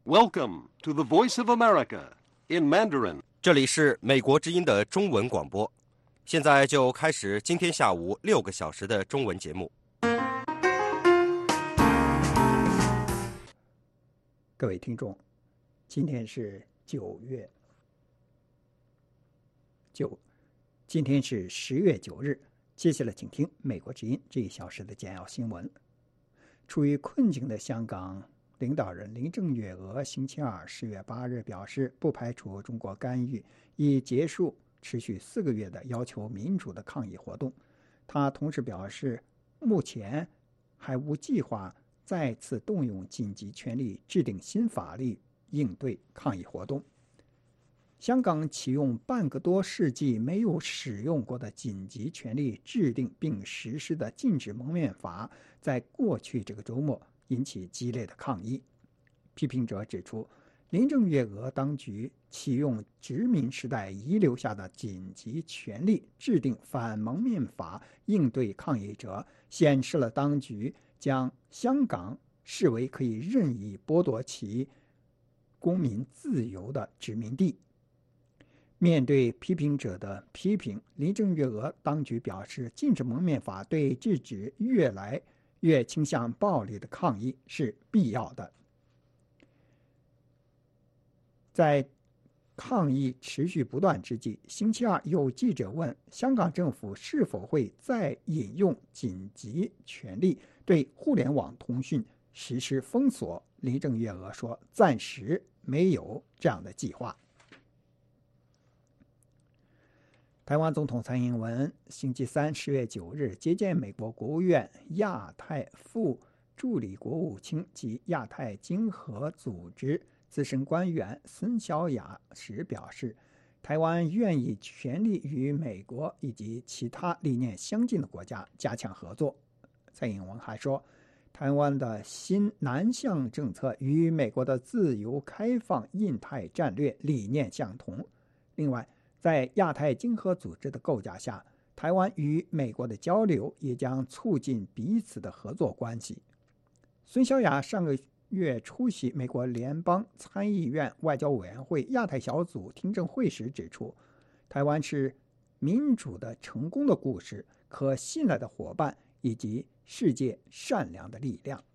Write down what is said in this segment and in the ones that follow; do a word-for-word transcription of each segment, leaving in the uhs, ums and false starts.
Welcome to the Voice of America in Mandarin. 这里是美国之音的中文广播，现在就开始今天下午六个小时的中文节目。 各位听众，今天是九月九，今天是十月九日。接下来，请听美国之音这一小时的简要新闻。处于困境的香港领导人林郑月娥星期二十月八日表示，不排除中国干预，以结束持续四个月的要求民主的抗议活动。他同时表示，目前还无计划再次动用紧急权力制定新法律应对抗议活动。香港启用半个多世纪没有使用过的紧急权力制定并实施的禁止蒙面法，在过去这个周末引起激烈的抗议。批评者指出，林郑月娥当局启用殖民时代遗留下的紧急权力制定反蒙面法应对抗议者，显示了当局将香港视为可以任意剥夺其公民自由的殖民地。面对批评者的批评，林郑月娥当局表示，禁止蒙面法对制止越来越倾向暴力的抗议是必要的。在抗议持续不断之际，星期二有记者问香港政府是否会再引用紧急权力对互联网通讯实施封锁。林郑月娥说，暂时没有这样的计划。台湾总统蔡英文星期三十月九日接见美国国务院亚太副助理国务卿及亚太经合组织资深官员孙小雅时表示，台湾愿意全力与美国以及其他理念相近的国家加强合作。蔡英文还说，台湾的新南向政策与美国的自由开放印太战略理念相同。另外，在亚太经合组织的构架下，台湾与美国的交流也将促进彼此的合作关系。孙小雅上个月出席美国联邦参议院外交委员会亚太小组听证会时指出，台湾是民主的成功的故事，可信赖的伙伴以及世界善良的力量。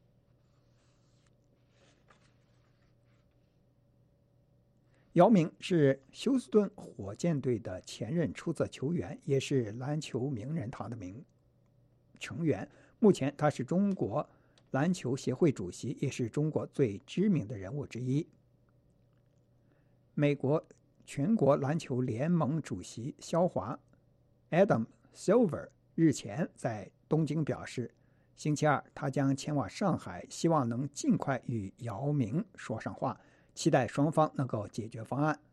姚明是休斯顿火箭队的前任出色球员，也是篮球名人堂的名成员。目前他是中国篮球协会主席，也是中国最知名的人物之一。美国全国篮球联盟主席肖华 Adam Silver 日前在东京表示，星期二他将前往上海，希望能尽快与姚明说上话，期待双方能够解决方案。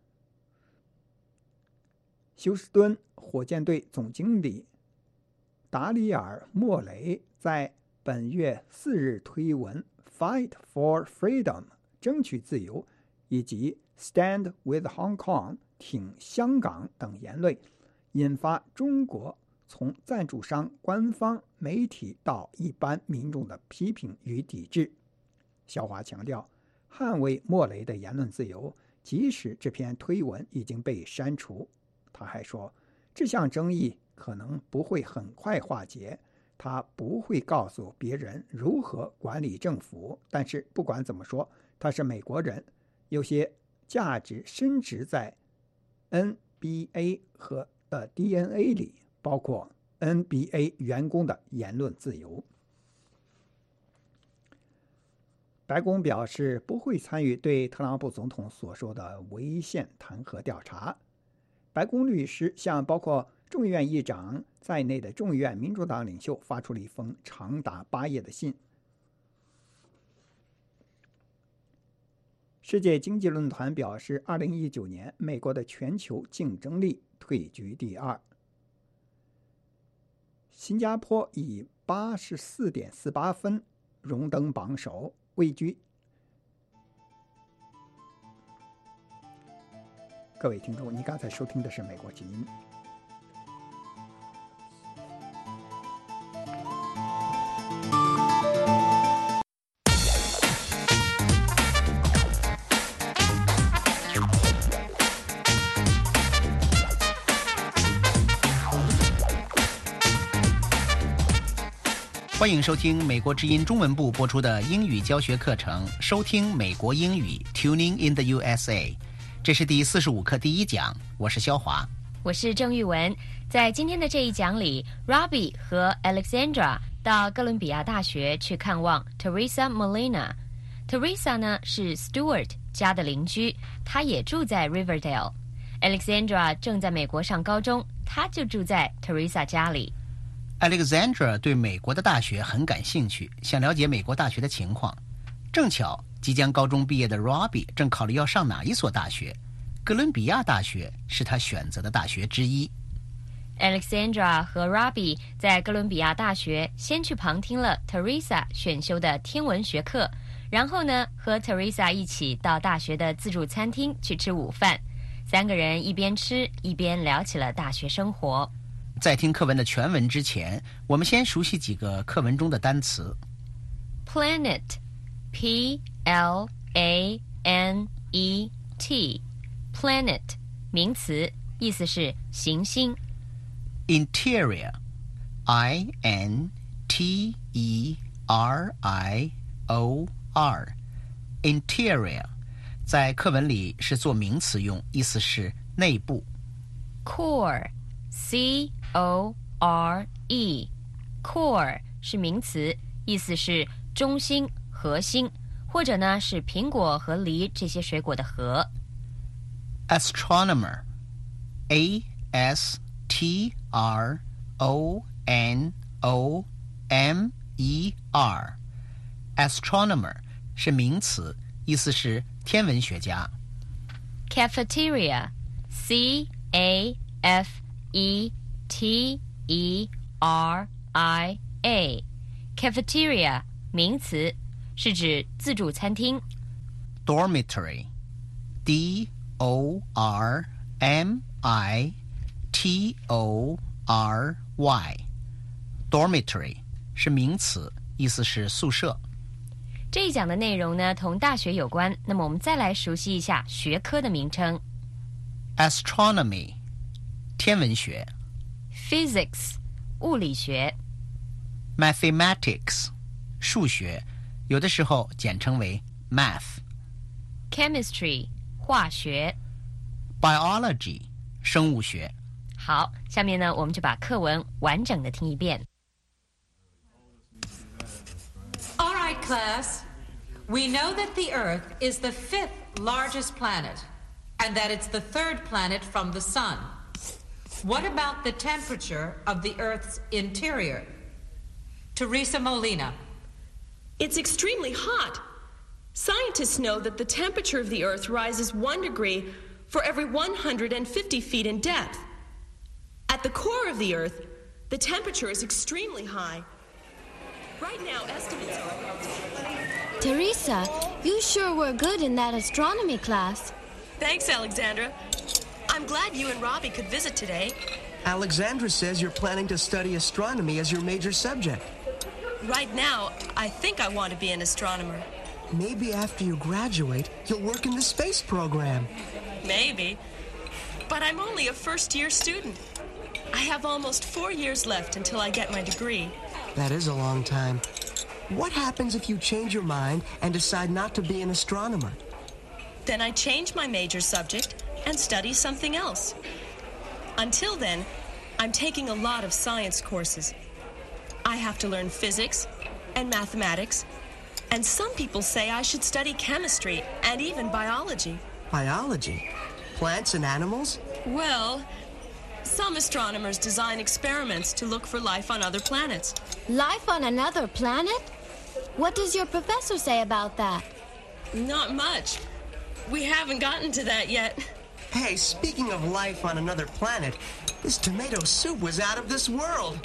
休斯顿火箭队总经理达里尔·莫雷在本月四日推文 Fight for Freedom 争取自由以及 Stand with Hong Kong 挺香港等言论，引发中国从赞助商、官方媒体到一般民众的批评与抵制。肖华强调，捍卫莫雷的言论自由，即使这篇推文已经被删除。他还说，这项争议可能不会很快化解，他不会告诉别人如何管理政府，但是不管怎么说，他是美国人，有些价值深植在 N B A 和的 D N A 里，包括 N B A 员工的言论自由。白宫表示不会参与对特朗普总统所说的违宪弹劾调查。白宫律师向包括众议院议长在内的众议院民主党领袖发出了一封长达八页的信。世界经济论坛表示，二零一九年美国的全球竞争力退居第二，新加坡以八十四点四八分荣登榜首，位居。各位听众，你刚才收听的是美国之音。 欢迎收听美国之音中文部播出的英语教学课程，收听美国英语 Tuning in the U S A。 这是第四十五课第一讲，我是肖华， 我是郑玉文。在今天的这一讲里， Robbie 和 Alexandra 到哥伦比亚大学去看望 Teresa Molina。Teresa 呢是 Stuart 家的邻居，她也住在 Riverdale。Alexandra 正在美国上高中，她就住在 Teresa 家里。 Alexandra 对美国的大学很感兴趣，想了解美国大学的情况。正巧即将高中毕业的 Robbie 正考虑要上哪一所大学，哥伦比亚大学是他选择的大学之一。 Alexandra 和 Robbie 在哥伦比亚大学先去旁听了 Teresa 选修的天文学课，然后呢和 Teresa 一起到大学的自助餐厅去吃午饭。三个人一边吃一边聊起了大学生活。 在听课文的全文之前，我们先熟悉几个课文中的单词。 Planet P L A N E T Planet 名词，意思是行星。 Interior I N T E R I O R Interior 在课文里是做名词用，意思是内部。 Core C O R E Core 是名词，意思是中心、核心，或者呢是苹果和梨这些水果的核。 Astronomer A S T R O N O M E R Astronomer 是名词，意思是天文学家。 Cafeteria C A F E T E R I A Cafeteria 名词，是指自助餐厅。 Dormitory D O R M I T O R Y Dormitory 是名词，意思是宿舍。 这一讲的内容呢同大学有关，那么我们再来熟悉一下学科的名称。 Astronomy 天文学。 Physics 物理学。 Mathematics 数学，有的时候简称为 Math。 Chemistry 化学。 Biology 生物学。 好，下面呢我们就把课文完整的听一遍。 All right, class. We know that the Earth is the fifth largest planet, and that it's the third planet from the sun. What about the temperature of the Earth's interior? Teresa Molina. It's extremely hot. Scientists know that the temperature of the Earth rises one degree for every one hundred fifty feet in depth. At the core of the Earth, the temperature is extremely high. Right now, estimates are... Teresa, you sure were good in that astronomy class. Thanks, Alexandra. I'm glad you and Robbie could visit today. Alexandra says you're planning to study astronomy as your major subject. Right now, I think I want to be an astronomer. Maybe after you graduate, you'll work in the space program. Maybe. But I'm only a first-year student. I have almost four years left until I get my degree. That is a long time. What happens if you change your mind and decide not to be an astronomer? Then I change my major subject and study something else. Until then, I'm taking a lot of science courses. I have to learn physics and mathematics, and some people say I should study chemistry and even biology. Biology? Plants and animals? Well, some astronomers design experiments to look for life on other planets. Life on another planet? What does your professor say about that? Not much. We haven't gotten to that yet. Hey, speaking of life on another planet, this tomato soup was out of this world.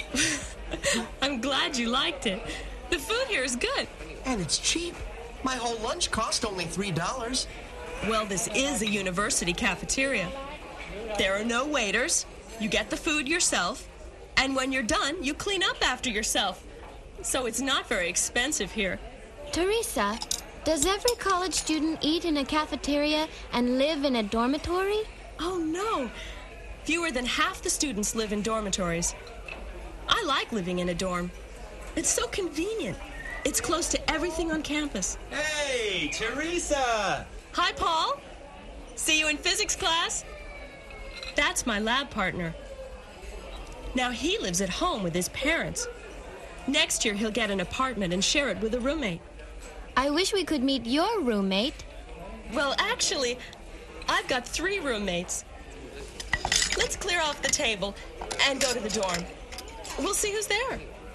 I'm glad you liked it. The food here is good. And it's cheap. My whole lunch cost only three dollars. Well, this is a university cafeteria. There are no waiters. You get the food yourself. And when you're done, you clean up after yourself. So it's not very expensive here. Teresa, does every college student eat in a cafeteria and live in a dormitory? Oh, no. Fewer than half the students live in dormitories. I like living in a dorm. It's so convenient. It's close to everything on campus. Hey, Teresa! Hi, Paul. See you in physics class? That's my lab partner. Now he lives at home with his parents. Next year he'll get an apartment and share it with a roommate. I wish we could meet your roommate. Well, actually, I've got three roommates. Let's clear off the table and go to the dorm. We'll see who's there.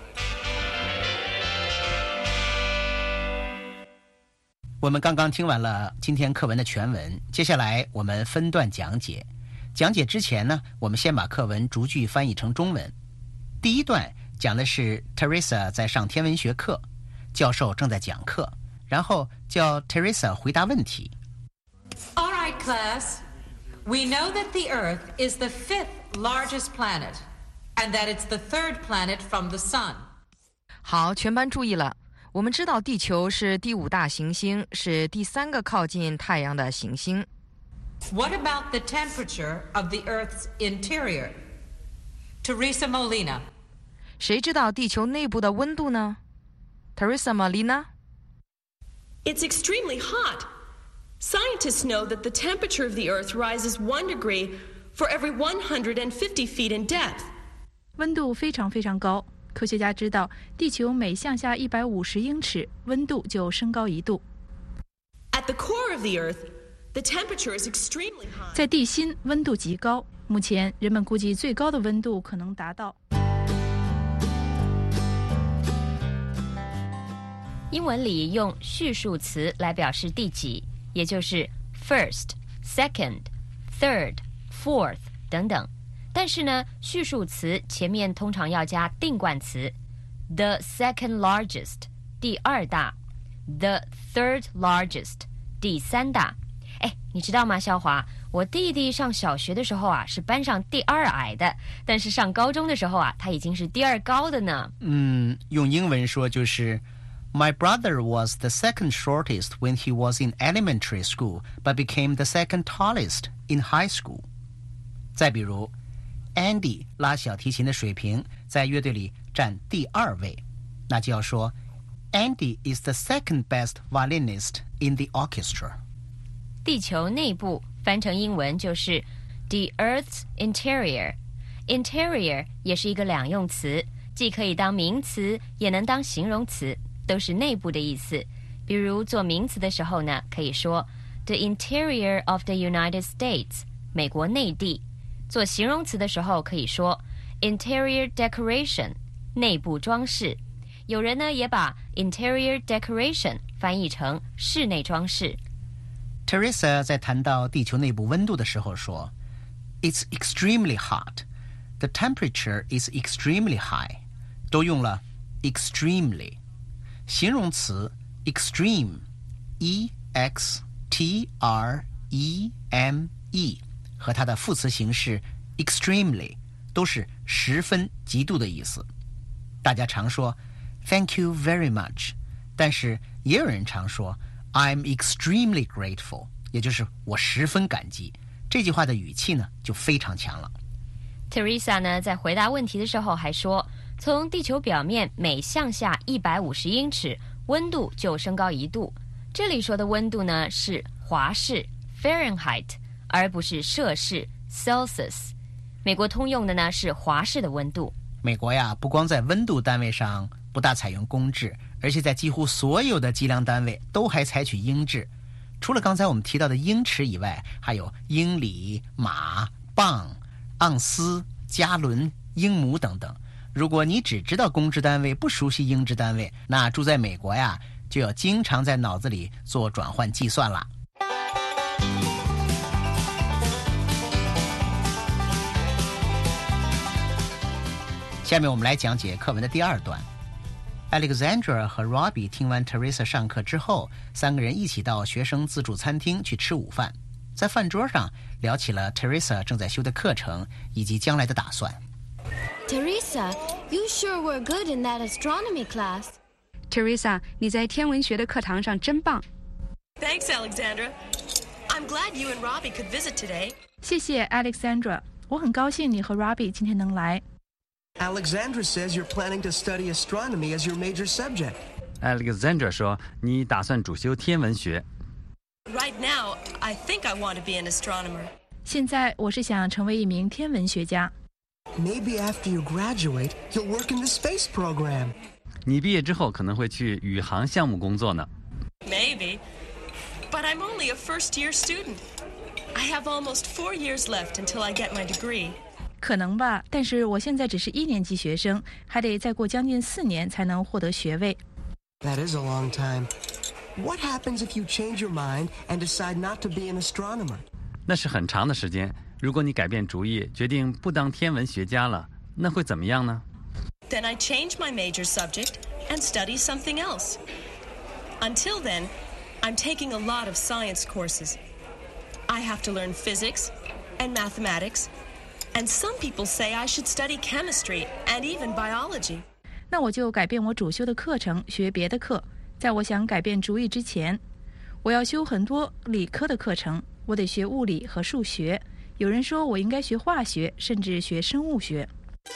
我们刚刚听完了今天课文的全文，接下来我们分段讲解。讲解之前呢，我们先把课文逐句翻译成中文。第一段讲的是 Teresa 在上天文学课，教授正在讲课，然后叫 Teresa 回答问题。 All right, class. We know that the Earth is the fifth largest planet, and that it's the third planet from the sun. 好，全班注意了。我们知道地球是第五大行星，是第三个靠近太阳的行星。 What about the temperature of the Earth's interior? Teresa Molina. 谁知道地球内部的温度呢？ Teresa Molina. It's extremely hot. Scientists know that the temperature of the Earth rises one degree for every one hundred fifty feet in depth. 温度非常非常高。科学家知道，地球每向下一百五十英尺，温度就升高一度。 At the core of the Earth, the temperature is extremely high. 在地心，温度极高。目前，人们估计最高的温度可能达到。 英文里用序数词来表示第几，也就是 first、second、third、fourth 等等。但是呢，序数词前面通常要加定冠词 the second largest 第二大 the third largest 第三大。哎，你知道吗，肖华？我弟弟上小学的时候啊是班上第二矮的，但是上高中的时候啊他已经是第二高的呢。 嗯，用英文说就是 My brother was the second shortest when he was in elementary school, but became the second tallest in high school. 再比如Andy 拉小提琴的水平在乐队里占第二位，那就要说 Andy is the second best violinist in the orchestra. 地球内部翻成英文就是 the Earth's interior. Interior 也是一个两用词，既可以当名词，也能当形容词，都是内部的意思。比如做名词的时候呢，可以说 the interior of the United States, 美国内地。做形容词的时候可以说 interior decoration 内部装饰，有人呢也把 interior decoration 翻译成室内装饰。 Teresa 在谈到地球内部温度的时候说 It's extremely hot. The temperature is extremely high. 都用了 extremely。 形容词 extreme E X T R E M E和它的副词形式 extremely 都是十分极度的意思。大家常说 Thank you very much， 但是也有人常说 I'm extremely grateful， 也就是我十分感激。这句话的语气呢就非常强了。 Teresa 呢在回答问题的时候还说，从地球表面每向下一百五十英尺，温度就升高一度。这里说的温度呢是华氏 Fahrenheit，而不是摄氏 Celsius。 美国通用的呢是华氏的温度。 美国呀，不光在温度单位上不大采用公制，而且在几乎所有的计量单位都还采取英制。除了刚才我们提到的英尺以外，还有英里、马、磅、盎司、加仑、英亩等等。如果你只知道公制单位，不熟悉英制单位，那住在美国呀，就要经常在脑子里做转换计算啦。下面我们来讲解课文的第二段。Alexandra 和 Robbie 听完 Teresa 上课之后，三个人一起到学生自助餐厅去吃午饭。在饭桌上聊起了 Teresa 正在修的课程以及将来的打算。 Teresa, you sure were good in that astronomy class. Teresa, 你在天文学的课堂上真棒。 Thanks, Alexandra. I'm glad you and Robbie could visit today. 谢谢 Alexandra， 我很高兴你和 Robbie 今天能来。 Alexandra says you're planning to study astronomy as your major subject. Alexandra 说你打算主修天文学。 Right now, I think I want to be an astronomer. 现在我是想成为一名天文学家。 Maybe after you graduate, you'll work in the space program. 你毕业之后可能会去宇航项目工作呢。 Maybe, but I'm only a first-year student. I have almost four years left until I get my degree. 可能吧，但是我现在只是一年级学生，还得再过将近四年才能获得学位。 That is a long time. What happens if you change your mind and decide not to be an astronomer? 那是很长的时间。如果你改变主意，决定不当天文学家了，那会怎么样呢？ Then I change my major subject and study something else. Until then, I'm taking a lot of science courses. I have to learn physics and mathematics, and some people say I should study chemistry and even biology. 那我就改变我主修的课程，学别的课。在我想改变主意之前，我要修很多理科的课程，我得学物理和数学。有人说我应该学化学，甚至学生物学。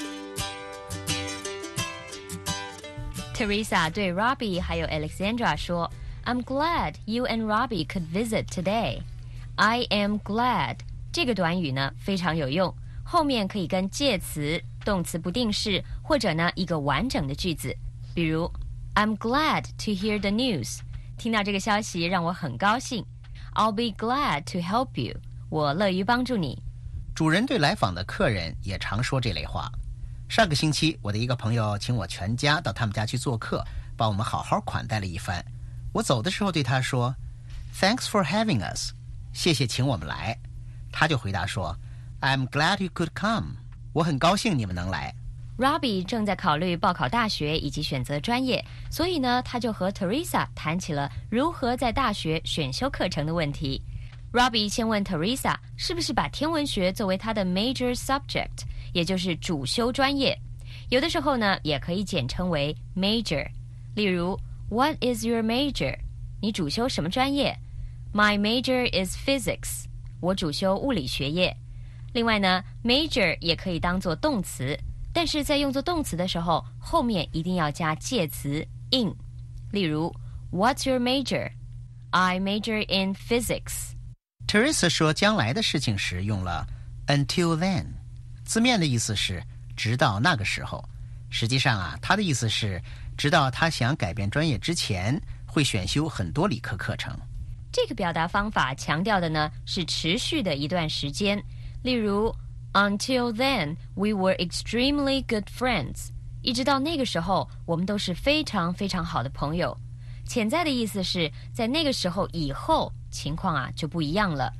Teresa 对 Robbie 还有 Alexandra 说 I'm glad you and Robbie could visit today. I am glad 这个短语呢非常有用，后面可以跟介词、动词不定式或者呢一个完整的句子。比如 I'm glad to hear the news. 听到这个消息让我很高兴。I'll be glad to help you. 我乐于帮助你。 主人对来访的客人也常说这类话。上个星期，我的一个朋友请我全家到他们家去做客，把我们好好款待了一番。我走的时候对他说 Thanks for having us. 谢谢请我们来。他就回答说 I'm glad you could come. 我很高兴你们能来。 Robbie 正在考虑报考大学以及选择专业，所以呢，他就和 Teresa 谈起了如何在大学选修课程的问题。Robbie 先问 Teresa 是不是把天文学作为他的 major subject， 也就是主修专业。有的时候呢，也可以简称为 major。例如 What is your major？ 你主修什么专业？ My major is physics。 我主修物理学业。另外呢 major 也可以当作动词，但是在用作动词的时候，后面一定要加介词 in。例如 What's your major？ I major in physics。Teresa 说将来的事情时用了 until then， 字面的意思是直到那个时候。实际上啊，他的意思是直到他想改变专业之前，会选修很多理科课程。 这个表达方法强调的呢是持续的一段时间。例如 Until then, we were extremely good friends. 一直到那个时候，我们都是非常非常好的朋友。潜在的意思是在那个时候以后，情况啊就不一样了。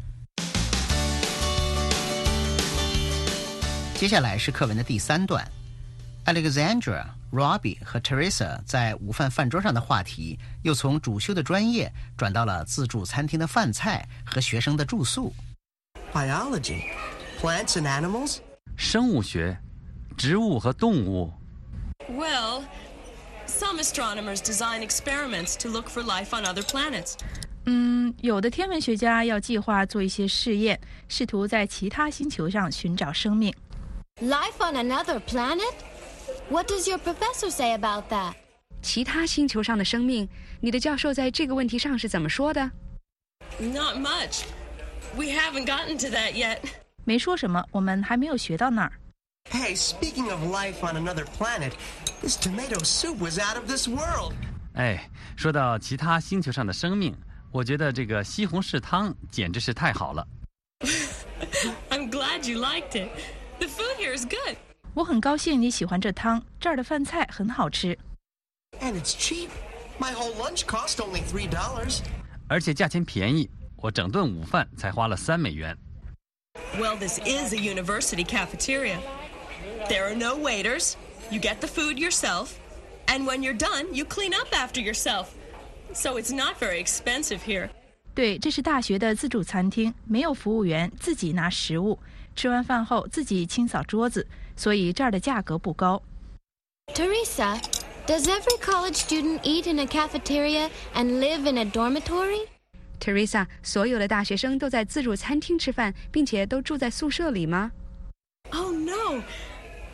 接下来是课文的第三段。Alexandra、Robbie 和 Teresa 在午饭饭桌上的话题，又从主修的专业转到了自助餐厅的饭菜和学生的住宿。 Biology, plants and animals. 生物学，植物和动物。 Well, some astronomers design experiments to look for life on other planets. 嗯，有的天文学家要计划做一些试验，试图在其他星球上寻找生命。 Life on another planet? What does your professor say about that? 其他星球上的生命，你的教授在这个问题上是怎么说的？ Not much. We haven't gotten to that yet. 没说什么，我们还没有学到那儿。 Hey, speaking of life on another planet, this tomato soup was out of this world. 哎，说到其他星球上的生命，我觉得这个西红柿汤简直是太好了。 I'm glad you liked it. The food here is good. 我很高兴你喜欢这汤，这儿的饭菜很好吃。 And it's cheap. My whole lunch cost only three dollars. 而且价钱便宜，我整顿午饭才花了三美元。 Well, this is a university cafeteria. There are no waiters. You get the food yourself. And when you're done, you clean up after yourself. So it's not very expensive here. 对，这是大学的自助餐厅，没有服务员，自己拿食物。吃完饭后自己清扫桌子，所以这儿的价格不高。 Teresa, does every college student eat in a cafeteria and live in a dormitory? Teresa, 所有的大学生都在自助餐厅吃饭，并且都住在宿舍里吗？ Oh no.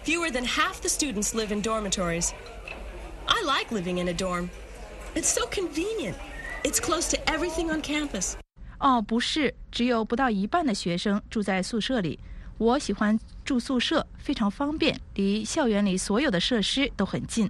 Fewer than half the students live in dormitories. I like living in a dorm. It's so convenient. It's close to everything on campus. 哦，不是，只有不到一半的学生住在宿舍里。我喜欢住宿舍，非常方便，离校园里所有的设施都很近。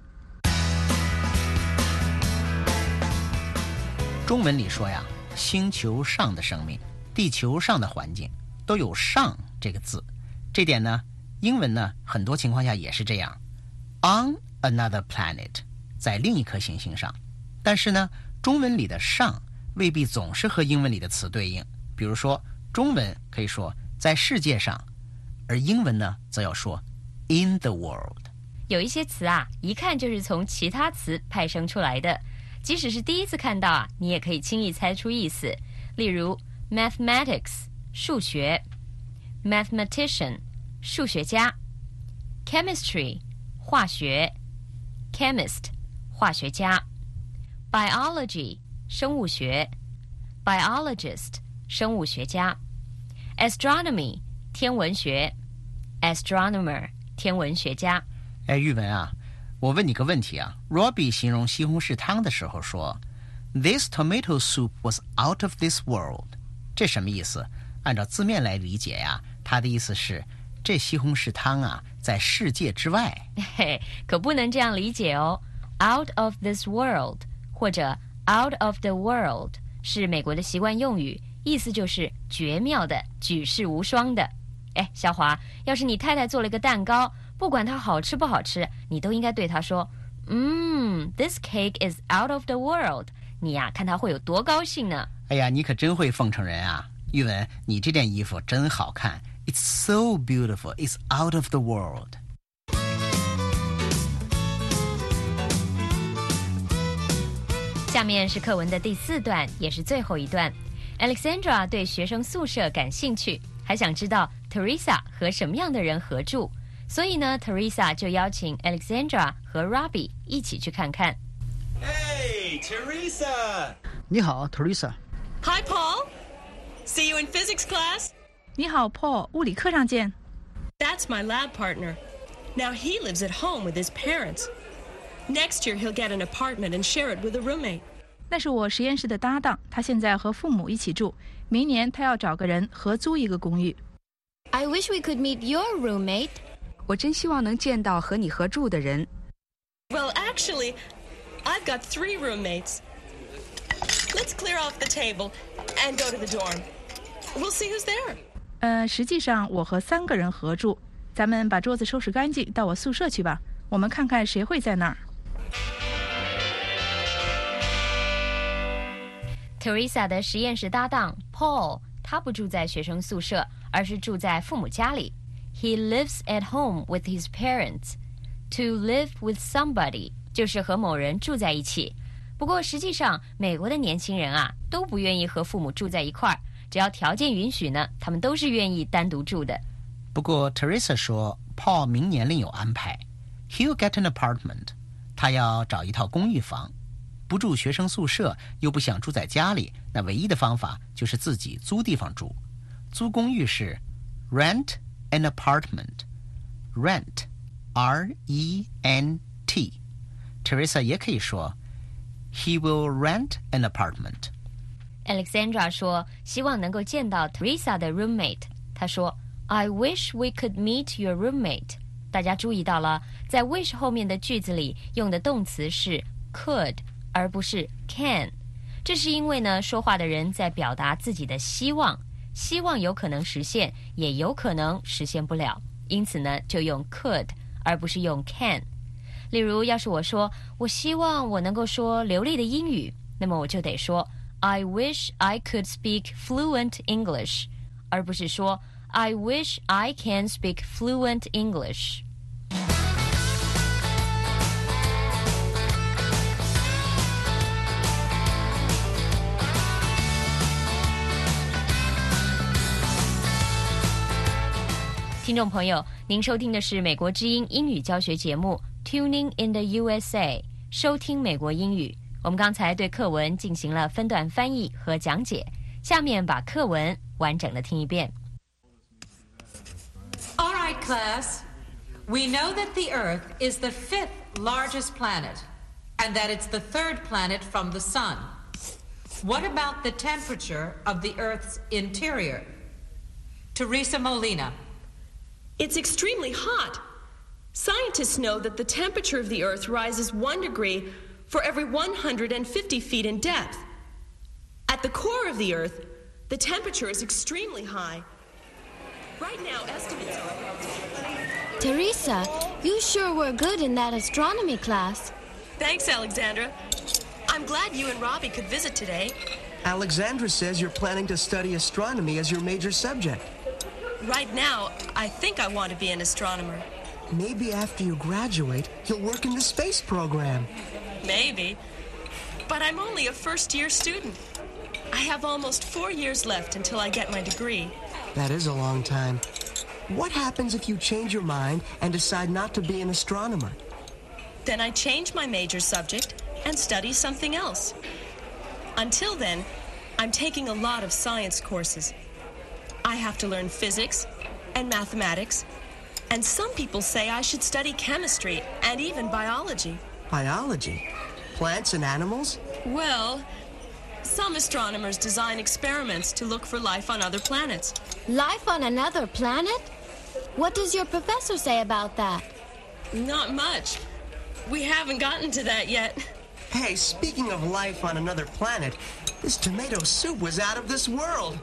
中文里说呀，星球上的生命，地球上的环境都有上这个字。这点呢，英文呢很多情况下也是这样 on another planet， 在另一颗行星上。但是呢，中文里的上未必总是和英文里的词对应。比如说中文可以说在世界上，而英文呢则要说 in the world。 有一些词啊，一看就是从其他词派生出来的，即使是第一次看到啊，你也可以轻易猜出意思。例如 mathematics 数学， mathematician 数学家， chemistry 化学， chemist 化学家， biology 生物学， biologist 生物学家， astronomy 天文学， astronomer 天文学家。 哎，玉文啊，我问你个问题啊。Robbie 形容西红柿汤的时候说 This tomato soup was out of this world， 这什么意思？按照字面来理解呀，他的意思是这西红柿汤啊在世界之外。 嘿，可不能这样理解哦。 Out of this world 或者 out of the world 是美国的习惯用语，意思就是绝妙的，举世无双的。哎，小华，要是你太太做了一个蛋糕，不管它好吃不好吃，你都应该对她说，嗯 This cake is out of the world。 你呀、啊，看她会有多高兴呢。 哎呀，你可真会奉承人啊。玉文，你这件衣服真好看， It's so beautiful, it's out of the world。 下面是课文的第四段，也是最后一段。 Alexandra 对学生宿舍感兴趣，还想知道 Teresa 和什么样的人合住，所以呢 Teresa 就邀请 Alexandra 和 Robbie 一起去看看。 Hey, Teresa! 你好 Teresa。 Hi, Paul. See you in physics class. 你好 Paul， 物理课上见。 That's my lab partner. Now he lives at home with his parents. Next year he'll get an apartment and share it with a roommate. 那是我实验室的搭档，他现在和父母一起住，明年他要找个人合租一个公寓。 I wish we could meet your roommate. 我真希望能见到和你合住的人。 Well, actually, I've got three roommates. Let's clear off the table and go to the dorm. We'll see who's there. 呃，实际上我和三个人合住，咱们把桌子收拾干净，到我宿舍去吧，我们看看谁会在那儿。 Teresa 的实验室搭档 Paul， 他不住在学生宿舍，而是住在父母家里。He lives at home with his parents. To live with somebody 就是和某人住在一起。不过实际上，美国的年轻人啊，都不愿意和父母住在一块儿，只要条件允许呢，他们都是愿意单独住的。 不过 Teresa 说 Paul 明年另有安排， He'll get an apartment， 他要找一套公寓房。不住学生宿舍又不想住在家里，那唯一的方法就是自己租地方住。租公寓是 rent an apartment， rent R E N T。 Teresa 也可以说 He will rent an apartment。 Alexandra 说希望能够见到 Teresa 的 roommate， 她说 I wish we could meet your roommate。 大家注意到了，在 wish 后面的句子里用的动词是 could而不是 can， 这是因为呢，说话的人在表达自己的希望，希望有可能实现，也有可能实现不了，因此呢，就用 could 而不是用 can。 例如，要是我说我希望我能够说流利的英语，那么我就得说 I wish I could speak fluent English， 而不是说 I wish I can speak fluent English。听众朋友，您收听的是美国之音英语教学节目 Tuning in the U S A， 收听美国英语。我们刚才对课文进行了分段翻译和讲解，下面把课文完整的听一遍。 All right, class. We know that the Earth is the fifth largest planet, and that it's the third planet from the Sun. What about the temperature of the Earth's interior? Teresa Molina. It's extremely hot. Scientists know that the temperature of the Earth rises one degree for every one hundred fifty feet in depth. At the core of the Earth, the temperature is extremely high. Right now, estimates are... Teresa, you sure were good in that astronomy class. Thanks, Alexandra. I'm glad you and Robbie could visit today. Alexandra says you're planning to study astronomy as your major subject. Right now, I think I want to be an astronomer. Maybe after you graduate, you'll work in the space program. Maybe. But I'm only a first-year student. I have almost four years left until I get my degree. That is a long time. What happens if you change your mind and decide not to be an astronomer? Then I change my major subject and study something else. Until then, I'm taking a lot of science courses. I have to learn physics and mathematics, and some people say I should study chemistry and even biology. Biology? Plants and animals? Well, some astronomers design experiments to look for life on other planets. Life on another planet? What does your professor say about that? Not much. We haven't gotten to that yet. Hey, speaking of life on another planet, this tomato soup was out of this world.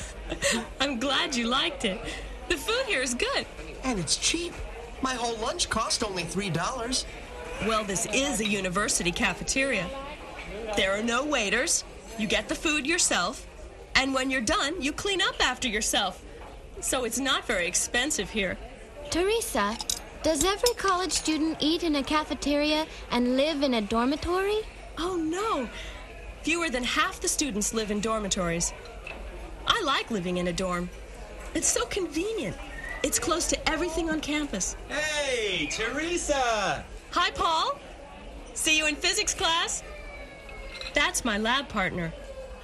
I'm glad you liked it. The food here is good. And it's cheap. My whole lunch cost only three dollars. Well, this is a university cafeteria. There are no waiters. You get the food yourself. And when you're done, you clean up after yourself. So it's not very expensive here. Teresa, does every college student eat in a cafeteria and live in a dormitory? Oh, no. Fewer than half the students live in dormitories. I like living in a dorm. It's so convenient. It's close to everything on campus. Hey, Teresa! Hi, Paul. See you in physics class. That's my lab partner.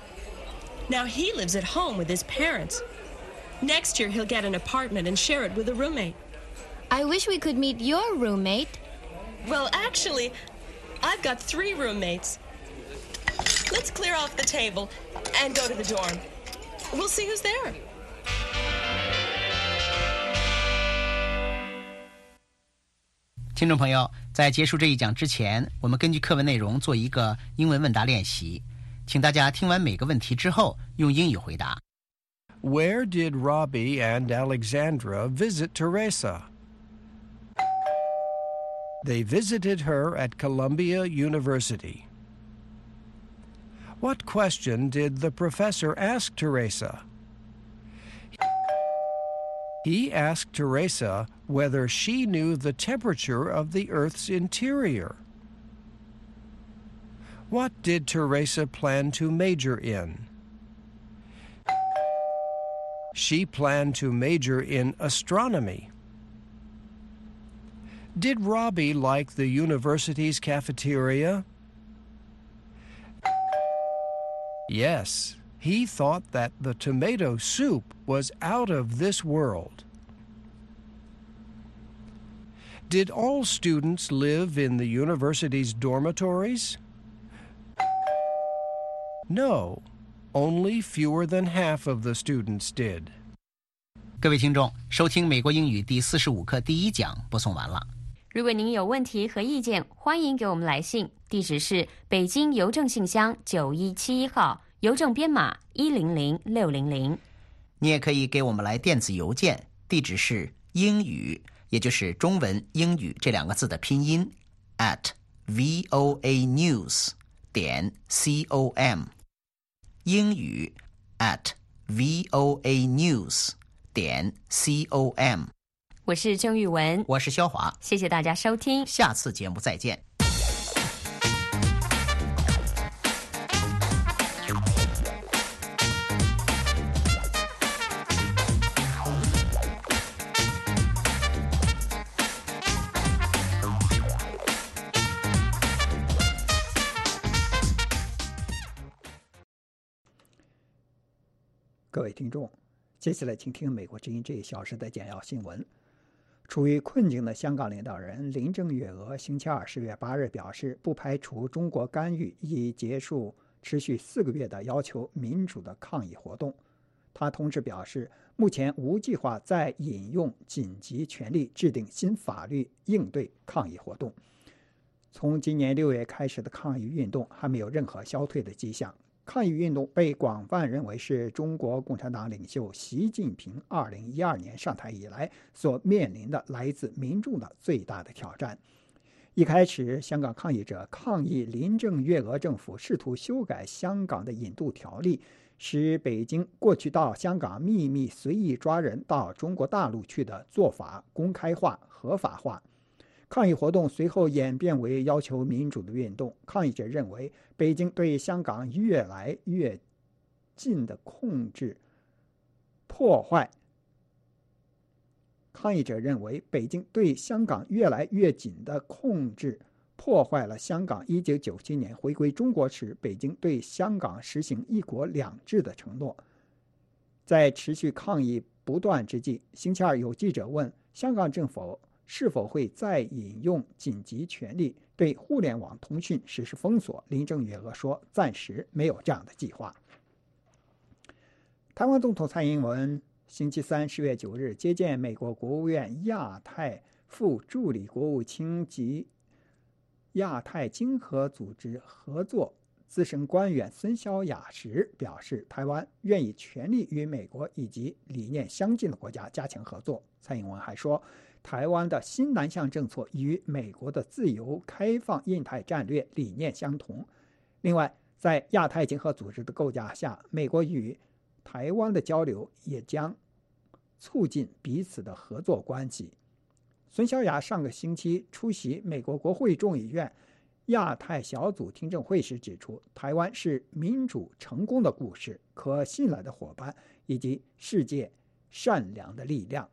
Now he lives at home with his parents. Next year he'll get an apartment and share it with a roommate. I wish we could meet your roommate. Well, actually, I've got three roommates. Let's clear off the table and go to the dorm. We'll see who's there. 听众朋友，在结束这一讲之前，我们根据课文内容做一个英文问答练习，请大家听完每个问题之后用英语回答。 Where did Robbie and Alexandra visit Teresa? They visited her at Columbia University. What question did the professor ask Teresa? He asked Teresa whether she knew the temperature of the Earth's interior. What did Teresa plan to major in? She planned to major in astronomy. Did Robbie like the university's cafeteria? Yes, he thought that the tomato soup was out of this world. Did all students live in the university's dormitories? No, only fewer than half of the students did. 各位听众，收听美国英语第四十五课第一讲播送完了。 如果您有问题和意见，欢迎给我们来信，地址是北京邮政信箱九一七一号，邮政编码一零零六零零。 你也可以给我们来电子邮件，地址是英语，也就是中文英语这两个字的拼音 at voanews 点 com， 英语 at voanews 点 com。 我是郑玉文， 我是肖华， 谢谢大家收听， 下次节目再见。 各位听众，接下来请听美国之音这一小时的简要新闻。 处于困境的香港领导人林郑月娥星期二十月八日表示，不排除中国干预以结束持续四个月的要求民主的抗议活动。他同时表示，目前无计划再引用紧急权力制定新法律应对抗议活动。从今年六月开始的抗议运动还没有任何消退的迹象。抗议运动被广泛认为是中国共产党领袖习近平二零一二年上台以来所面临的来自民众的最大的挑战。一开始，香港抗议者抗议林郑月娥政府试图修改香港的引渡条例，使北京过去到香港秘密随意抓人到中国大陆去的做法公开化、合法化。抗议活动随后演变为要求民主的运动。抗议者认为，北京对香港越来越近的控制破坏。抗议者认为，北京对香港越来越紧的控制破坏了香港一九九七年回归中国时北京对香港实行一国两制的承诺。在持续抗议不断之际，星期二有记者问香港政府是否会再引用紧急权力对互联网通讯实施封锁。林郑月娥说，暂时没有这样的计划。台湾总统蔡英文星期三十月九日接见美国国务院亚太副助理国务卿及亚太经合组织合作资深官员孙小雅时表示，台湾愿意全力与美国以及理念相近的国家加强合作。蔡英文还说，台湾的新南向政策与美国的自由开放印太战略理念相同。另外，在亚太经合组织的构架下，美国与台湾的交流也将促进彼此的合作关系。孙小雅上个星期出席美国国会众议院亚太小组听证会时指出，台湾是民主成功的故事、可信赖的伙伴以及世界善良的力量。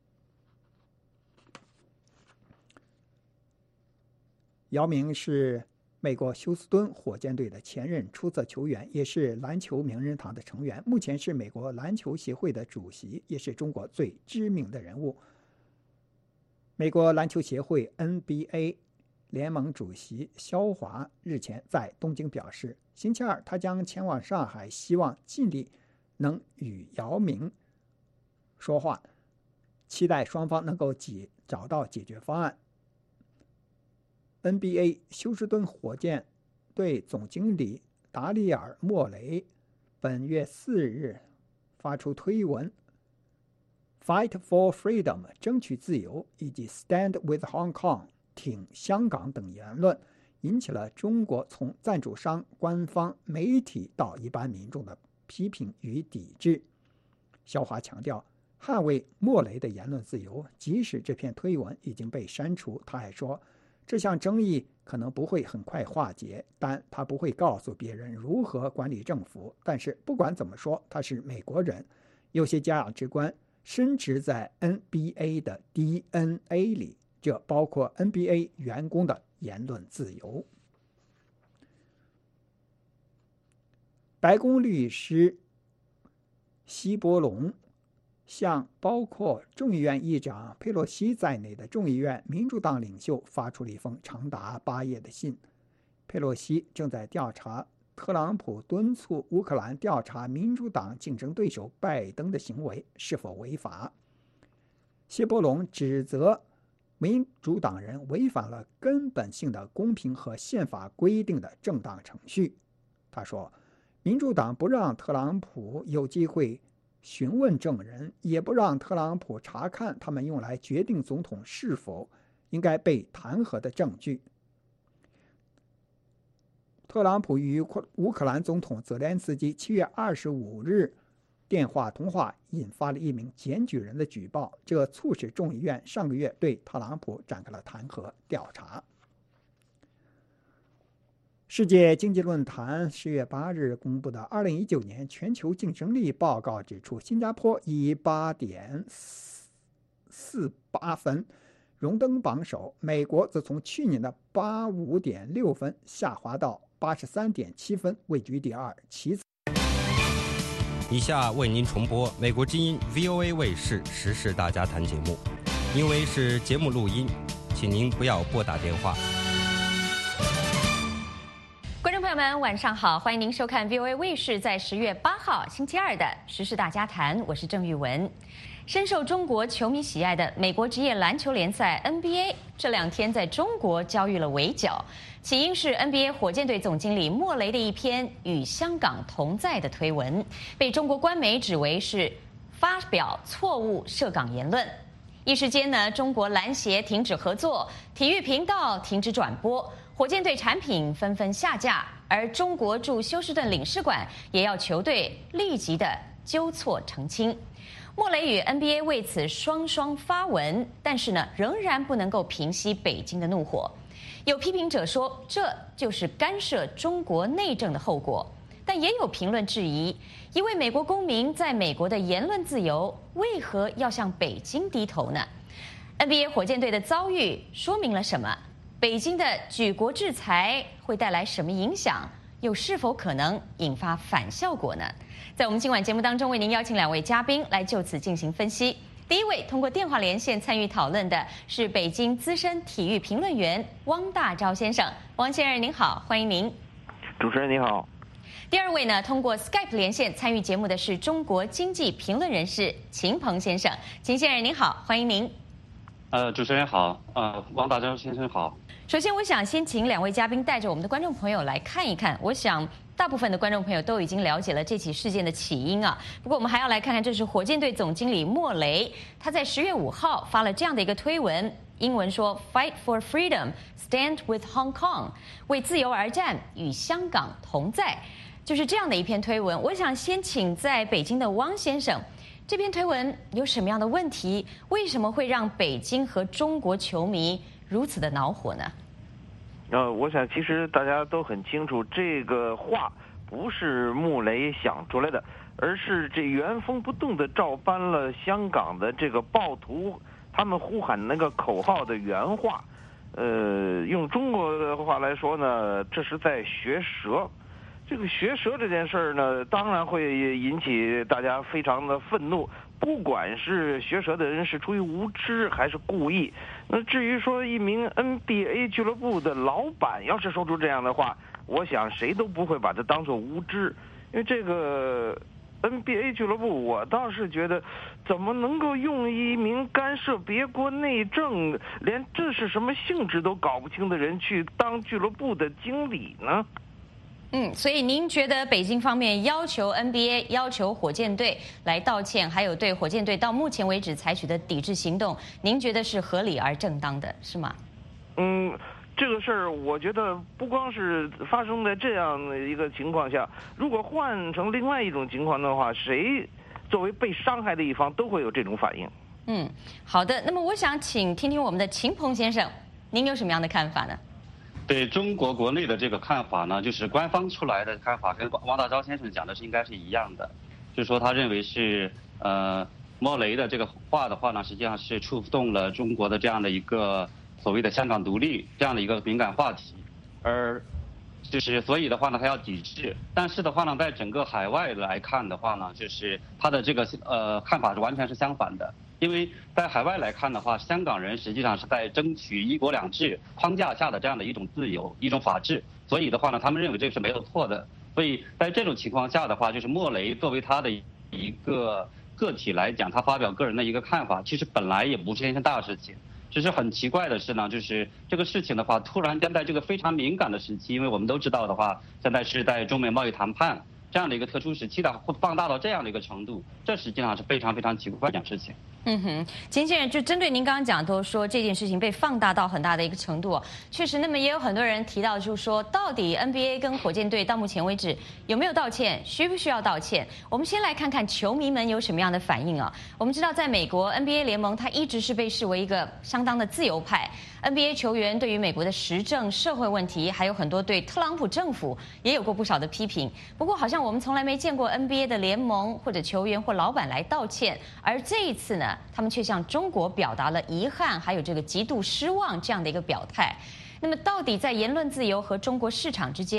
姚明是美国休斯敦火箭队的前任出色球员，也是篮球名人堂的成员，目前是美国篮球协会的主席，也是中国最知名的人物。美国篮球协会 N B A 联盟主席肖华日前在东京表示，星期二他将前往上海，希望尽力能与姚明说话，期待双方能够解找到解决方案。N B A 休斯敦火箭队总经理达里尔·莫雷本月四日发出推文 Fight for Freedom 争取自由以及 Stand with Hong Kong 挺香港等言论，引起了中国从赞助商、官方、媒体到一般民众的批评与抵制。肖华强调，捍卫莫雷的言论自由，即使这篇推文已经被删除。他还说，这项争议可能不会很快化解，但他不会告诉别人如何管理政府。但是不管怎么说，他是美国人，有些价值观深植在 N B A 的 D N A 里，这包括 N B A 员工的言论自由。白宫律师希伯龙向包括众议院议长佩洛西在内的众议院民主党领袖发出了一封长达八页的信。佩洛西正在调查特朗普敦促乌克兰调查民主党竞争对手拜登的行为是否违法。谢伯龙指责民主党人违反了根本性的公平和宪法规定的正当程序。他说，民主党不让特朗普有机会询问证人，也不让特朗普查看他们用来决定总统是否应该被弹劾的证据。特朗普与乌克兰总统泽连斯基七月二十五日电话通话引发了一名检举人的举报，这促使众议院上个月对特朗普展开了弹劾调查。世界经济论坛十月八日公布的二零一九年全球竞争力报告指出，新加坡以八点四八分荣登榜首，美国则从去年的八五点六分下滑到八十三点七分，位居第二。其次， 以下为您重播美国之音 V O A 卫视时事大家谈节目。 因为是节目录音，请您不要拨打电话。 观众朋友们，晚上好，欢迎您收看 V O A 卫视在十月八号星期二的时事大家谈，我是郑玉文。深受中国球迷喜爱的美国职业篮球联赛 N B A 这两天在中国遭遇了围剿，起因是 N B A 火箭队总经理莫雷的一篇与香港同在的推文，被中国官媒指为是发表错误涉港言论。一时间呢，中国篮协停止合作，体育频道停止转播，火箭队产品纷纷下架，而中国驻休斯顿领事馆也要球队立即的纠错澄清。莫雷与 N B A 为此双双发文，但是呢，仍然不能够平息北京的怒火。有批评者说，这就是干涉中国内政的后果。但也有评论质疑，一位美国公民在美国的言论自由，为何要向北京低头呢 ？N B A 火箭队的遭遇说明了什么？北京的举国制裁会带来什么影响？又是否可能引发反效果呢？在我们今晚节目当中，为您邀请两位嘉宾来就此进行分析。第一位通过电话连线参与讨论的是北京资深体育评论员汪大钊先生。汪先生您好，欢迎您。 主持人你好。 第二位呢，通过 Skype 连线参与节目的是中国经济评论人士秦鹏先生。秦先生您好，欢迎您。 呃，主持人好，呃，汪大钊先生好。 首先，我想先请两位嘉宾带着我们的观众朋友来看一看。我想，大部分的观众朋友都已经了解了这起事件的起因啊。不过，我们还要来看看，这是火箭队总经理莫雷，他在十月五号发了这样的一个推文，英文说 "Fight for freedom, stand with Hong Kong"， 为自由而战，与香港同在，就是这样的一篇推文。我想先请在北京的汪先生，这篇推文有什么样的问题？为什么会让北京和中国球迷如此的恼火呢？ 呃，我想其实大家都很清楚，这个话不是穆雷想出来的，而是这原封不动的照搬了香港的这个暴徒他们呼喊那个口号的原话。呃，用中国的话来说呢，这是在学蛇。这个学蛇这件事儿呢，当然会引起大家非常的愤怒。不管是学蛇的人是出于无知还是故意，那至于说一名 N B A 俱乐部的老板要是说出这样的话，我想谁都不会把它当作无知，因为这个 N B A 俱乐部，我倒是觉得，怎么能够用一名干涉别国内政，连这是什么性质都搞不清的人去当俱乐部的经理呢？ 嗯，所以您觉得北京方面要求 N B A 要求火箭队来道歉，还有对火箭队到目前为止采取的抵制行动，您觉得是合理而正当的，是吗？ 嗯，这个事儿我觉得不光是发生在这样的一个情况下，如果换成另外一种情况的话，谁作为被伤害的一方都会有这种反应。 嗯，好的。那么我想请听听我们的秦鹏先生，您有什么样的看法呢？ 对中国国内的这个看法呢，就是官方出来的看法跟汪大钊先生讲的是应该是一样的，就是说他认为是呃莫雷的这个话的话呢，实际上是触动了中国的这样的一个所谓的香港独立这样的一个敏感话题，而就是所以的话呢，他要抵制。但是的话呢，在整个海外来看的话呢，就是他的这个呃看法是完全是相反的。因为在海外来看的话，香港人实际上是在争取一国两制框架下的这样的一种自由、一种法治，所以的话呢，他们认为这个是没有错的。所以在这种情况下的话，就是莫雷作为他的一个个体来讲，他发表个人的一个看法，其实本来也不是一件大事情。只是很奇怪的是呢，就是这个事情的话，突然间在这个非常敏感的时期，因为我们都知道的话，现在是在中美贸易谈判这样的一个特殊时期的，会放大到这样的一个程度，这实际上是非常非常奇怪的一件事情。 嗯哼，秦先生，就针对您刚刚讲都说这件事情被放大到很大的一个程度，确实，那么也有很多人提到，就是说到底 N B A 跟火箭队到目前为止有没有道歉，需不需要道歉？我们先来看看球迷们有什么样的反应啊。我们知道，在美国 N B A 联盟，它一直是被视为一个相当的自由派。N B A 球员对于美国的时政、社会问题，还有很多对特朗普政府也有过不少的批评。不过，好像我们从来没见过 N B A 的联盟或者球员或老板来道歉，而这一次呢，他们却向中国表达了遗憾，还有这个极度失望这样的一个表态。那么，到底在言论自由和中国市场之间，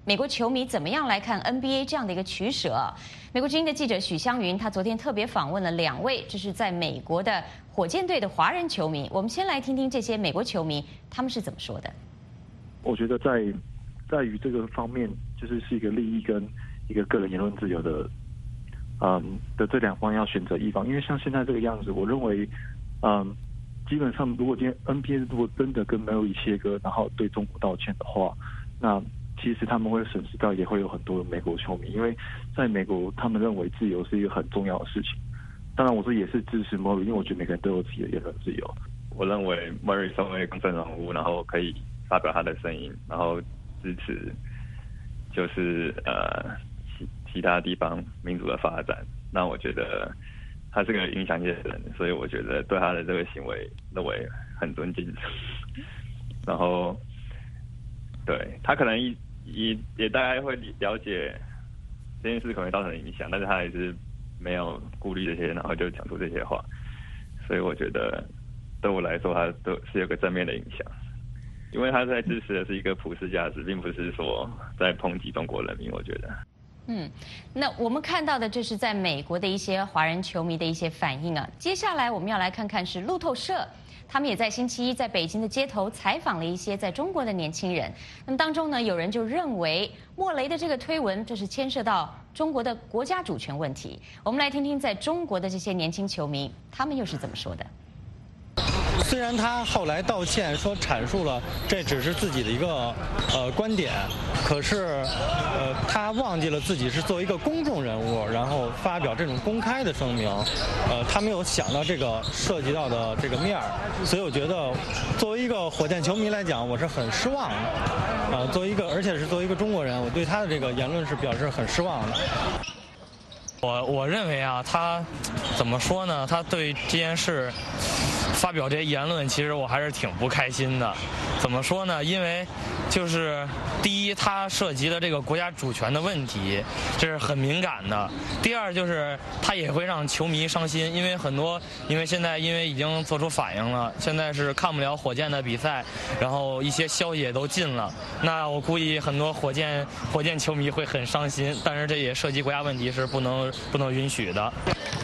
美国球迷怎么样来看 N B A 这样的一个取舍。美国之音的记者许湘云，他昨天特别访问了两位，这是在美国的火箭队的华人球迷。我们先来听听这些美国球迷他们是怎么说的。 我觉得在在于这个方面，就是是一个利益跟一个个人言论自由的，嗯的这两方要选择一方。因为像现在这个样子，我认为，嗯，基本上如果今天 N B A 如果真的跟 Mary 切割，然后对中国道歉的话，那其实他们会损失到，也会有很多美国球迷，因为在美国，他们认为自由是一个很重要的事情。当然，我这也是支持 Murray， 因为我觉得每个人都有自己的言论自由。 我认为 Murray 身为公众人物，然后可以发表他的声音，然后支持就是呃其其他地方民主的发展。那我觉得他是个影响力的人，所以我觉得对他的这个行为认为很尊敬。然后，对他可能一。也也大概会了解这件事可能会造成影响，但是他也是没有顾虑这些，然后就讲出这些话，所以我觉得对我来说，他都是有个正面的影响，因为他在支持的是一个普世价值，并不是说在抨击中国人民。我觉得， 嗯，那我们看到的这是在美国的一些华人球迷的一些反应啊。接下来我们要来看看是路透社。他们也在星期一在北京的街头采访了一些在中国的年轻人。那么当中呢，有人就认为莫雷的这个推文，这是牵涉到中国的国家主权问题。我们来听听在中国的这些年轻球迷，他们又是怎么说的。 虽然他后来道歉说阐述了这只是自己的一个呃观点，可是呃他忘记了自己是作为一个公众人物，然后发表这种公开的声明，呃他没有想到这个涉及到的这个面儿，所以我觉得作为一个火箭球迷来讲，我是很失望的。呃，作为一个而且是作为一个中国人，我对他的这个言论是表示很失望的。 我我认为啊，他怎么说呢？他对这件事发表这些言论，其实我还是挺不开心的。怎么说呢？因为就是第一，它涉及了这个国家主权的问题，这是很敏感的。第二，就是它也会让球迷伤心，因为很多，因为现在因为已经做出反应了，现在是看不了火箭的比赛，然后一些消息也都进了。那我估计很多火箭火箭球迷会很伤心，但是这也涉及国家问题，是不能不能允许的。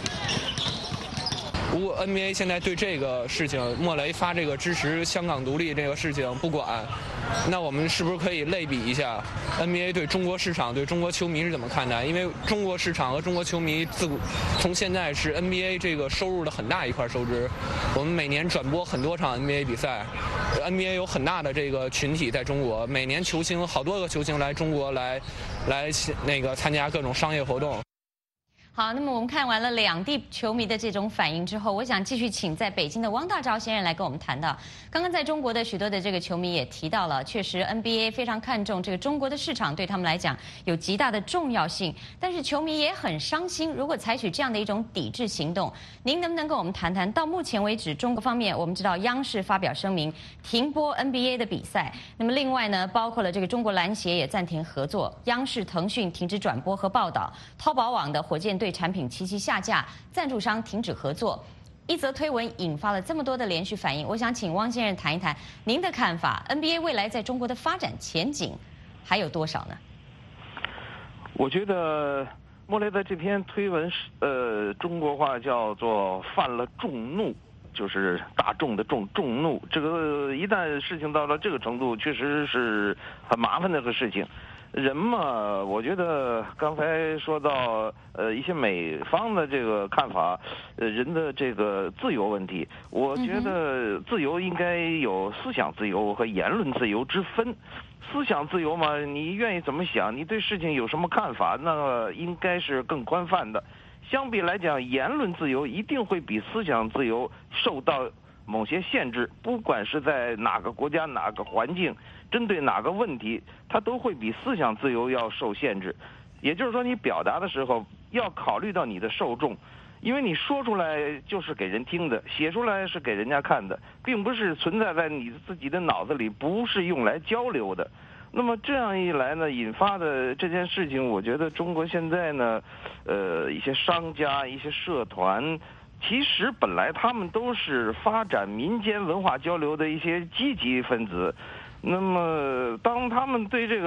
如果 N B A 现在对这个事情，莫雷发这个支持香港独立这个事情不管，那我们是不是可以类比一下 N B A 对中国市场、对中国球迷是怎么看待？因为中国市场和中国球迷自古从现在是 N B A 这个收入的很大一块收支，我们每年转播很多场 N B A 比赛 ，N B A 有很大的这个群体在中国，每年球星好多个球星来中国来来那个参加各种商业活动。 好，那么我们看完了两地球迷的这种反应之后，我想继续请在北京的汪大钊先生来跟我们谈到，刚刚在中国的许多的这个球迷也提到了，确实 N B A 非常看重这个中国的市场，对他们来讲有极大的重要性，但是球迷也很伤心，如果采取这样的一种抵制行动，您能不能跟我们谈谈，到目前为止中国方面我们知道央视发表声明停播 N B A 的比赛，那么另外呢，包括了这个中国篮协也暂停合作，央视、腾讯停止转播和报道，淘宝网的火箭队产品齐齐下架，赞助商停止合作，一则推文引发了这么多的连续反应。我想请汪先生谈一谈您的看法 ，N B A 未来在中国的发展前景还有多少呢？ 我觉得莫雷的这篇推文是呃，中国话叫做犯了众怒，就是大众的众众怒。这个一旦事情到了这个程度，确实是很麻烦的个事情。人嘛，我觉得刚才说到呃一些美方的这个看法，呃人的这个自由问题，我觉得自由应该有思想自由和言论自由之分。思想自由嘛，你愿意怎么想，你对事情有什么看法，那应该是更宽泛的。相比来讲，言论自由一定会比思想自由受到某些限制，不管是在哪个国家、哪个环境，针对哪个问题，它都会比思想自由要受限制。也就是说，你表达的时候要考虑到你的受众，因为你说出来就是给人听的，写出来是给人家看的，并不是存在在你自己的脑子里，不是用来交流的。那么这样一来呢，引发的这件事情，我觉得中国现在呢，呃，一些商家、一些社团，其实本来他们都是发展民间文化交流的一些积极分子。那么当他们对这个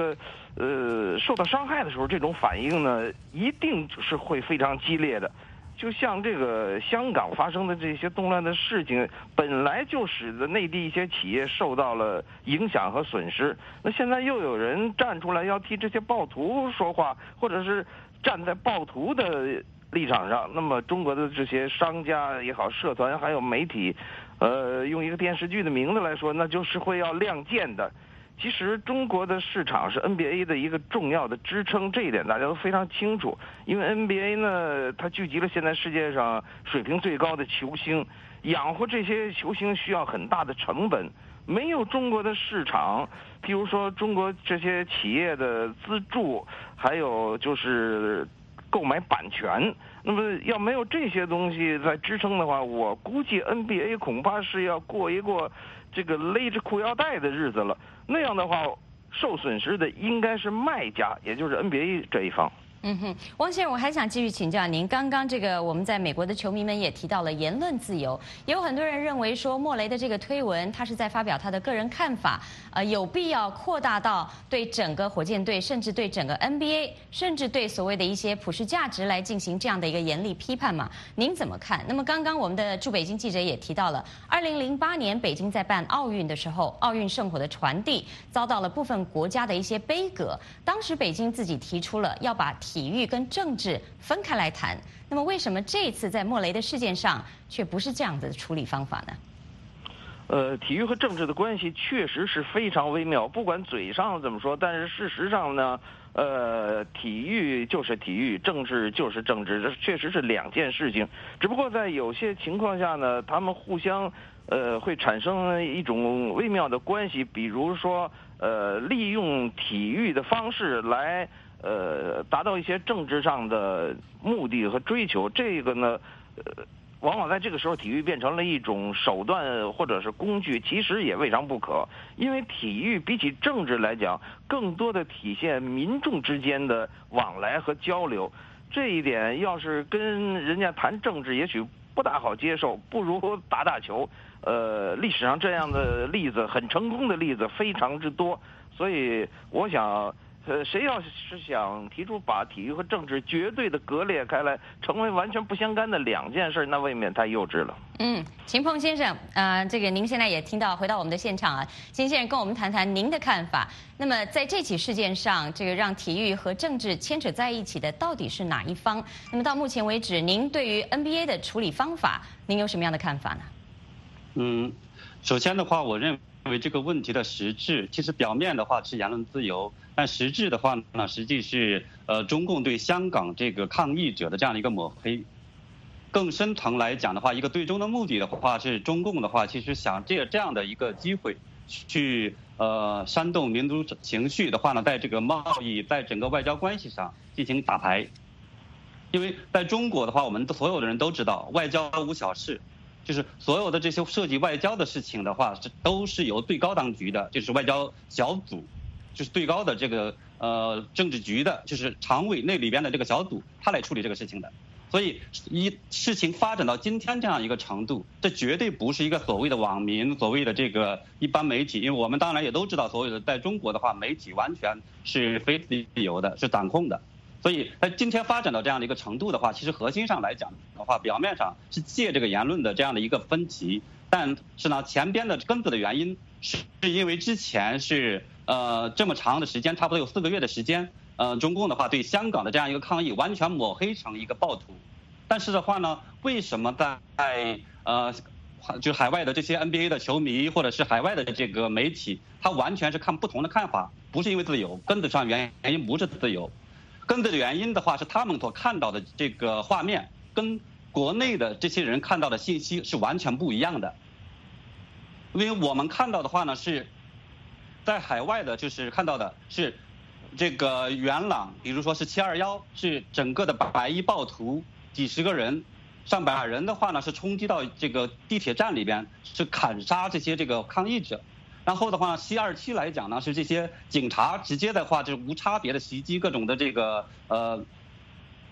呃，受到伤害的时候，这种反应呢，一定是会非常激烈的。就像这个香港发生的这些动乱的事情，本来就使得内地一些企业受到了影响和损失。那现在又有人站出来要替这些暴徒说话，或者是站在暴徒的立场上，那么中国的这些商家也好，社团还有媒体，呃，用一个电视剧的名字来说，那就是会要亮剑的。其实中国的市场是 N B A 的一个重要的支撑，这一点大家都非常清楚。因为 N B A 呢，它聚集了现在世界上水平最高的球星，养活这些球星需要很大的成本。没有中国的市场，譬如说中国这些企业的资助，还有就是购买版权，那么要没有这些东西在支撑的话，我估计 N B A 恐怕是要过一过这个勒着裤腰带的日子了。那样的话，受损失的应该是卖家，也就是 N B A 这一方。 嗯哼，汪先生，我还想继续请教您。刚刚这个我们在美国的球迷们也提到了言论自由，也有很多人认为说莫雷的这个推文，他是在发表他的个人看法，呃，有必要扩大到对整个火箭队，甚至对整个 N B A， 甚至对所谓的一些普世价值来进行这样的一个严厉批判吗？您怎么看？那么刚刚我们的驻北京记者也提到了，二零零八年北京在办奥运的时候，奥运圣火的传递遭到了部分国家的一些杯葛，当时北京自己提出了要把体育跟政治分开来谈，那么为什么这次在莫雷的事件上却不是这样的处理方法呢？ 呃，体育和政治的关系确实是非常微妙，不管嘴上怎么说，但是事实上呢，呃，体育就是体育，政治就是政治，这确实是两件事情。只不过在有些情况下呢，他们互相呃会产生一种微妙的关系，比如说呃，利用体育的方式来呃达到一些政治上的目的和追求，这个呢，呃。往往在这个时候，体育变成了一种手段或者是工具，其实也未尝不可。因为体育比起政治来讲，更多的体现民众之间的往来和交流。这一点要是跟人家谈政治，也许不大好接受，不如打打球。呃，历史上这样的例子，很成功的例子非常之多。所以，我想。呃，谁要是想提出把体育和政治绝对的割裂开来，成为完全不相干的两件事，那未免太幼稚了。 嗯，秦鹏先生，呃，这个您现在也听到，回到我们的现场啊，秦先生跟我们谈谈您的看法。那么在这起事件上，这个让体育和政治牵扯在一起的到底是哪一方？那么到目前为止，您对于 N B A 的处理方法，您有什么样的看法呢？ 嗯，首先的话，我认为。因为这个问题的实质，其实表面的话是言论自由，但实质的话呢，实际是呃中共对香港这个抗议者的这样的一个抹黑。更深层来讲的话，一个最终的目的的话是中共的话，其实想借这样的一个机会去呃煽动民族情绪的话呢，在这个贸易，在整个外交关系上进行打牌。因为在中国的话，我们所有的人都知道，外交无小事。就是所有的这些涉及外交的事情的话，是都是由最高当局的，就是外交小组，就是最高的这个呃政治局的，就是常委那里边的这个小组，他来处理这个事情的。所以一事情发展到今天这样一个程度，这绝对不是一个所谓的网民，所谓的这个一般媒体，因为我们当然也都知道，所有的在中国的话，媒体完全是非自由的，是掌控的。所以在今天发展到这样的一个程度的话，其实核心上来讲的话，表面上是借这个言论的这样的一个分歧，但是呢，前边的根子的原因是因为之前是呃这么长的时间，差不多有四个月的时间，呃中共的话对香港的这样一个抗议完全抹黑成一个暴徒。但是的话呢，为什么在呃就海外的这些 N B A 的球迷或者是海外的这个媒体，他完全是看不同的看法，不是因为自由，根子上原因不是自由。根子的原因的话，是他们所看到的这个画面跟国内的这些人看到的信息是完全不一样的。因为我们看到的话呢，是在海外的，就是看到的是这个元朗，比如说是七二一，是整个的白衣暴徒几十个人，上百人的话呢，是冲击到这个地铁站里边，是砍杀这些这个抗议者。然后的话，七二七来讲呢，是这些警察直接的话就是无差别的袭击各种的这个呃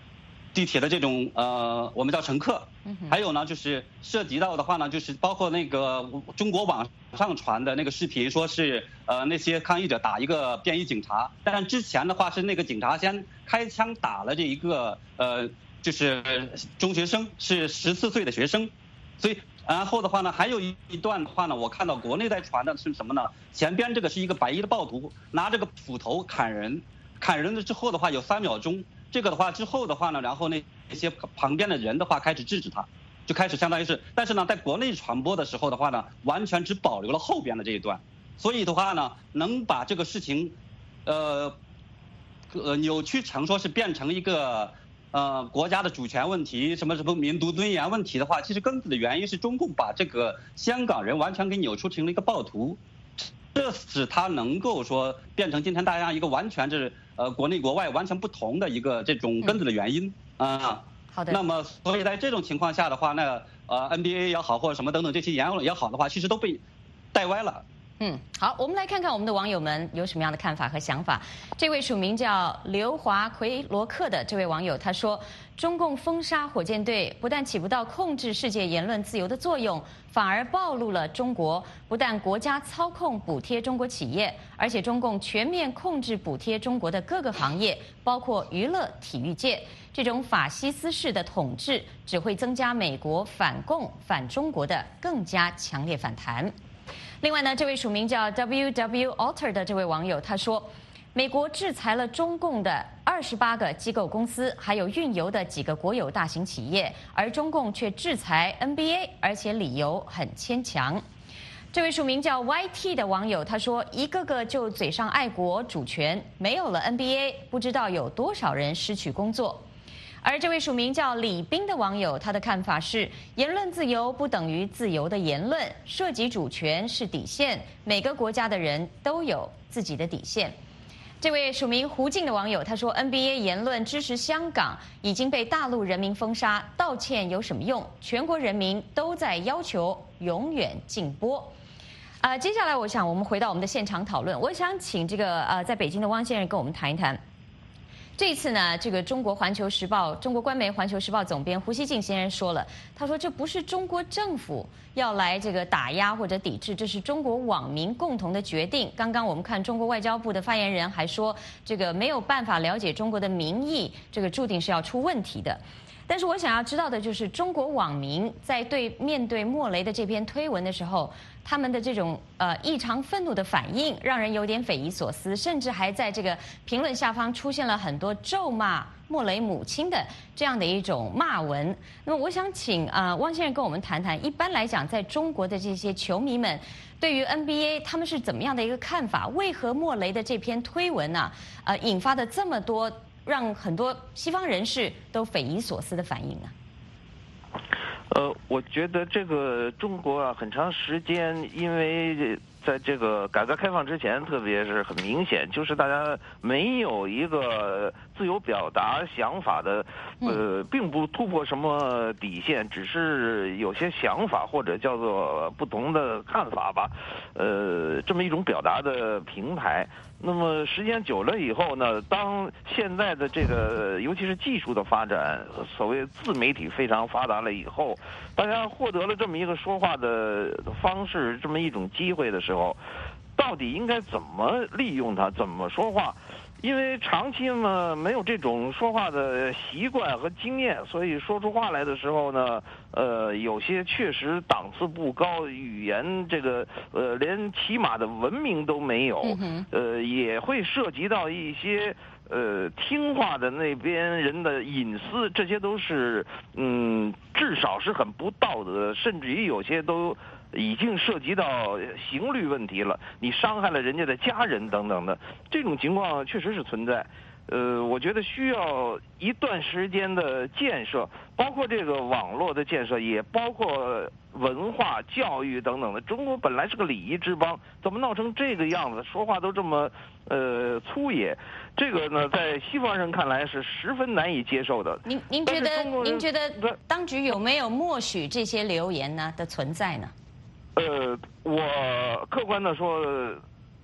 地铁的这种呃，我们叫乘客，还有呢，就是涉及到的话呢，就是包括那个中国网上传的那个视频，说是呃那些抗议者打一个便衣警察，但之前的话是那个警察先开枪打了这一个呃，就是中学生，是十四岁的学生，所以然后的话呢，还有一段的话呢，我看到国内在传的是什么呢？前边这个是一个白衣的暴徒拿这个斧头砍人，砍人了之后的话有三秒钟。这个的话之后的话呢，然后那些旁边的人的话开始制止他，就开始相当于是，但是呢，在国内传播的时候的话呢，完全只保留了后边的这一段，所以的话呢，能把这个事情，呃，呃扭曲成说是变成一个呃国家的主权问题，什么什么民族尊严问题的话，其实根子的原因是中共把这个香港人完全给扭曲成了一个暴徒。这使他能够说变成今天大家一个完全是呃国内国外完全不同的一个这种根子的原因啊、嗯。 好的。 那么所以在这种情况下的话，那呃 N B A 也好或者什么等等这些言论也好的话，其实都被带歪了。 嗯，好，我们来看看我们的网友们有什么样的看法和想法。这位署名叫刘华奎罗克的这位网友他说，中共封杀火箭队不但起不到控制世界言论自由的作用，反而暴露了中国不但国家操控补贴中国企业，而且中共全面控制补贴中国的各个行业，包括娱乐体育界。这种法西斯式的统治只会增加美国反共反中国的更加强烈反弹。另外呢，这位署名叫 W W Alter 的这位网友他说，美国制裁了中共的二十八个机构公司，还有运油的几个国有大型企业，而中共却制裁 N B A， 而且理由很牵强。这位署名叫 Y T 的网友他说，一个个就嘴上爱国主权，没有了 N B A， 不知道有多少人失去工作。而这位署名叫李斌的网友，他的看法是：言论自由不等于自由的言论，涉及主权是底线，每个国家的人都有自己的底线。这位署名胡静的网友他说 ：N B A 言论支持香港已经被大陆人民封杀，道歉有什么用？全国人民都在要求永远禁播。啊、呃，接下来我想我们回到我们的现场讨论，我想请这个呃在北京的汪先生跟我们谈一谈。这一次呢，这个中国环球时报、中国官媒环球时报总编胡锡进先生说了，他说这不是中国政府要来这个打压或者抵制，这是中国网民共同的决定。刚刚我们看中国外交部的发言人还说，这个没有办法了解中国的民意，这个注定是要出问题的。但是我想要知道的就是，中国网民在对面对莫雷的这篇推文的时候，他们的这种呃异常愤怒的反应，让人有点匪夷所思，甚至还在这个评论下方出现了很多咒骂莫雷母亲的这样的一种骂文。那么我想请啊、呃、汪先生跟我们谈谈，一般来讲，在中国的这些球迷们对于 N B A 他们是怎么样的一个看法？为何莫雷的这篇推文呢、啊，呃，引发的这么多让很多西方人士都匪夷所思的反应呢？ 呃，我觉得这个中国啊，很长时间，因为在这个改革开放之前，特别是很明显，就是大家没有一个自由表达想法的，呃，并不突破什么底线，只是有些想法或者叫做不同的看法吧，呃，这么一种表达的平台。那么时间久了以后呢，当现在的这个尤其是技术的发展，所谓自媒体非常发达了以后，大家获得了这么一个说话的方式，这么一种机会的时候，到底应该怎么利用它，怎么说话？因为长期嘛没有这种说话的习惯和经验，所以说出话来的时候呢，呃，有些确实档次不高，语言这个呃连起码的文明都没有，呃，也会涉及到一些呃听话的那边人的隐私，这些都是嗯至少是很不道德的，甚至于有些都已经涉及到刑律问题了，你伤害了人家的家人等等的，这种情况确实是存在。呃，我觉得需要一段时间的建设，包括这个网络的建设，也包括文化教育等等的。中国本来是个礼仪之邦，怎么闹成这个样子？说话都这么呃粗野，这个呢，在西方人看来是十分难以接受的。 您您觉得您觉得当局有没有默许这些流言呢的存在呢？ 呃，我客观的说，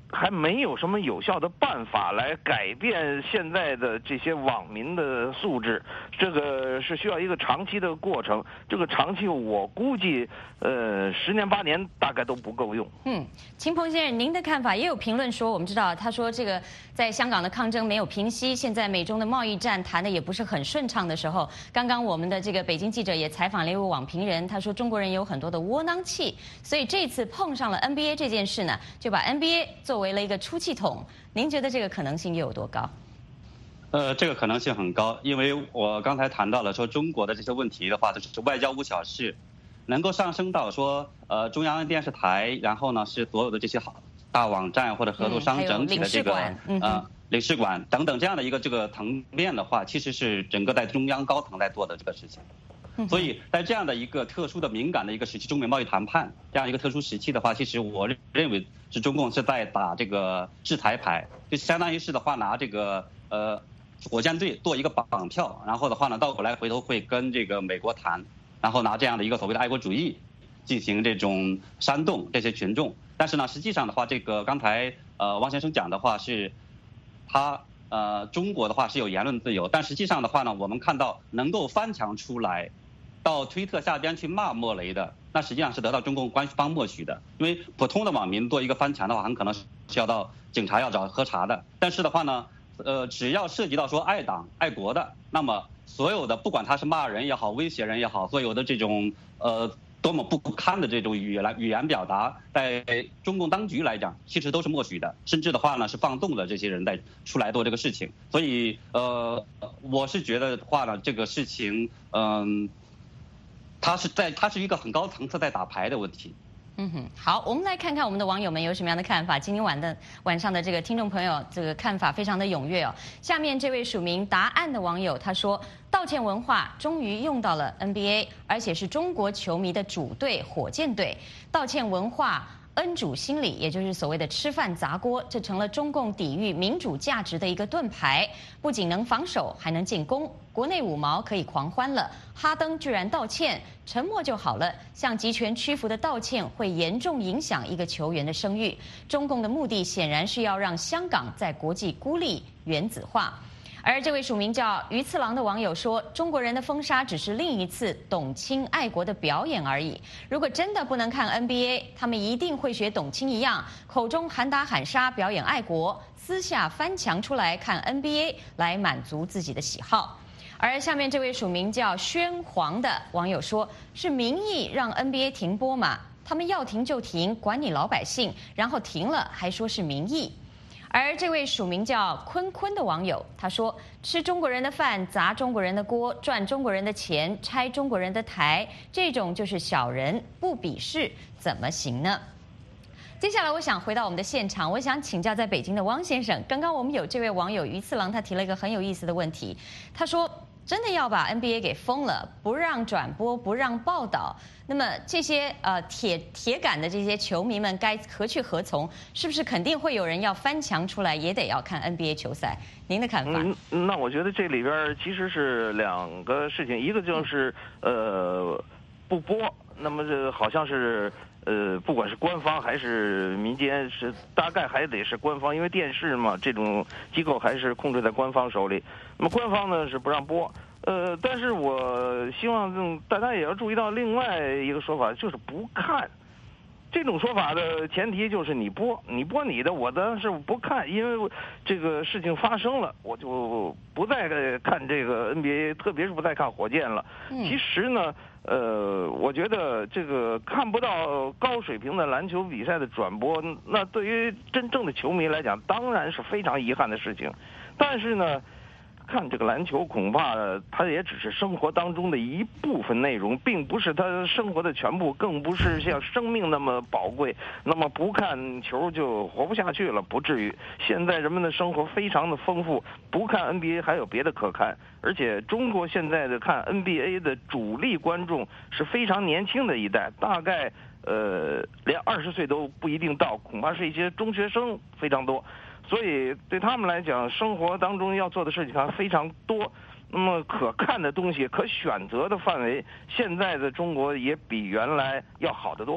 还没有什么有效的办法来改变现在的这些网民的素质，这个是需要一个长期的过程。这个长期我估计，呃，十年八年大概都不够用。 嗯，秦鹏先生，您的看法也有评论说，我们知道他说这个在香港的抗争没有平息，现在美中的贸易战谈的也不是很顺畅的时候，刚刚我们的这个北京记者也采访了一位网评人，他说中国人有很多的窝囊气，所以这次碰上了 N B A 这件事呢，就把 N B A 作为了一个出气筒。您觉得这个可能性又有多高？ 呃，这个可能性很高，因为我刚才谈到了说中国的这些问题的话，就是外交无小事，能够上升到说呃中央电视台，然后呢是所有的这些好大网站或者合作商整体的这个、嗯、呃领事馆等等这样的一个这个层面的话，其实是整个在中央高层在做的这个事情。所以在这样的一个特殊的敏感的一个时期，中美贸易谈判这样一个特殊时期的话，其实我认为是中共是在打这个制裁牌，就相当于是的话拿这个呃火箭队做一个绑票，然后的话呢倒过来回头会跟这个美国谈，然后拿这样的一个所谓的爱国主义进行这种煽动这些群众。但是呢，实际上的话，这个刚才呃汪先生讲的话是，他呃中国的话是有言论自由，但实际上的话呢，我们看到能够翻墙出来到推特下边去骂莫雷的，那实际上是得到中共官方默许的。因为普通的网民做一个翻墙的话，很可能是要到警察要找喝茶的。但是的话呢，呃，只要涉及到说爱党爱国的，那么所有的不管他是骂人也好，威胁人也好，所有的这种呃多么不堪的这种语言语言表达，在中共当局来讲，其实都是默许的，甚至的话呢是放纵了这些人在出来做这个事情。所以呃，我是觉得的话呢，这个事情嗯。呃他是在，他是一个很高层次在打牌的问题。 嗯哼，好，我们来看看我们的网友们有什么样的看法。今天晚的晚上的这个听众朋友，这个看法非常的踊跃哦。下面这位署名答案的网友他说，道歉文化终于用到了 N B A， 而且是中国球迷的主队火箭队。道歉文化恩主心理，也就是所谓的吃饭砸锅，这成了中共抵御民主价值的一个盾牌，不仅能防守，还能进攻。国内五毛可以狂欢了，哈登居然道歉，沉默就好了。向集权屈服的道歉会严重影响一个球员的声誉。中共的目的显然是要让香港在国际孤立原子化。而这位署名叫鱼次郎的网友说，中国人的封杀只是另一次董卿爱国的表演而已。如果真的不能看 N B A， 他们一定会学董卿一样，口中喊打喊杀表演爱国，私下翻墙出来看 N B A 来满足自己的喜好。而下面这位署名叫宣黄的网友说，是民意让 N B A 停播嘛？他们要停就停，管你老百姓，然后停了还说是民意。而这位署名叫坤坤的网友他说，吃中国人的饭，砸中国人的锅，赚中国人的钱，拆中国人的台，这种就是小人，不鄙视怎么行呢？接下来我想回到我们的现场，我想请教在北京的汪先生。刚刚我们有这位网友鱼次郎，他提了一个很有意思的问题，他说真的要把 N B A 给封了，不让转播，不让报道，那么这些呃铁铁杆的这些球迷们该何去何从？是不是肯定会有人要翻墙出来，也得要看 N B A 球赛？您的看法？ 嗯，那我觉得这里边其实是两个事情，一个就是呃不播，那么这好像是。呃，不管是官方还是民间，是大概还得是官方，因为电视嘛，这种机构还是控制在官方手里。那么官方呢是不让播，呃，但是我希望嗯大家也要注意到另外一个说法，就是不看。这种说法的前提就是你播，你播你的，我的是不看，因为这个事情发生了，我就不再看这个 N B A， 特别是不再看火箭了。 嗯、 其实呢。呃，我觉得这个看不到高水平的篮球比赛的转播，那对于真正的球迷来讲，当然是非常遗憾的事情。但是呢，看这个篮球，恐怕它也只是生活当中的一部分内容，并不是他生活的全部，更不是像生命那么宝贵。那么不看球就活不下去了，不至于。现在人们的生活非常的丰富，不看 N B A 还有别的可看。而且中国现在的看 N B A 的主力观众是非常年轻的一代，大概呃连二十岁都不一定到，恐怕是一些中学生非常多。所以对他们来讲，生活当中要做的事情还非常多。那么可看的东西、可选择的范围，现在的中国也比原来要好得多。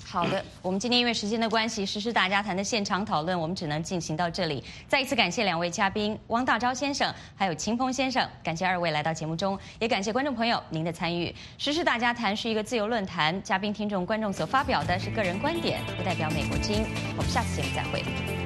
好的，我们今天因为时间的关系，时事大家谈的现场讨论我们只能进行到这里。再一次感谢两位嘉宾汪大钊先生还有秦鹏先生，感谢二位来到节目中，也感谢观众朋友您的参与。时事大家谈是一个自由论坛，嘉宾、听众、观众所发表的是个人观点，不代表美国之音。我们下次节目再会。